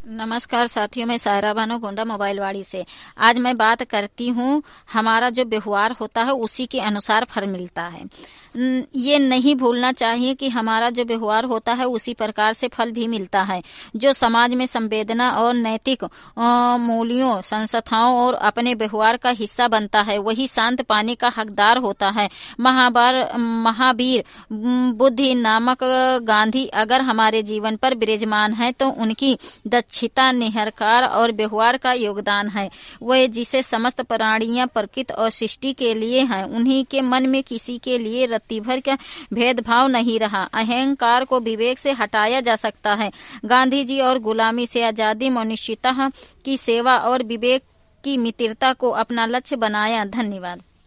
नमस्कार साथियों, मैं सायरा बानो गोंडा मोबाइलवाड़ी से। आज मैं बात करती हूँ, हमारा जो व्यवहार होता है उसी के अनुसार फल मिलता है। ये नहीं भूलना चाहिए कि हमारा जो व्यवहार होता है उसी प्रकार से फल भी मिलता है। जो समाज में संवेदना और नैतिक मूल्यों, संस्थाओं और अपने व्यवहार का हिस्सा बनता है, वही शांत पाने का हकदार होता है। महावीर बुद्धि नामक गांधी अगर हमारे जीवन पर विराजमान है तो उनकी दक्षता, निहरकार और व्यवहार का योगदान है। वह जिसे समस्त प्राणियां प्रकृति और सृष्टि के लिए हैं, उन्हीं के मन में किसी के लिए रत्ती भर का भेदभाव नहीं रहा। अहंकार को विवेक से हटाया जा सकता है। गांधी जी और गुलामी से आजादी, मनुष्यता की सेवा और विवेक की मित्रता को अपना लक्ष्य बनाया। धन्यवाद।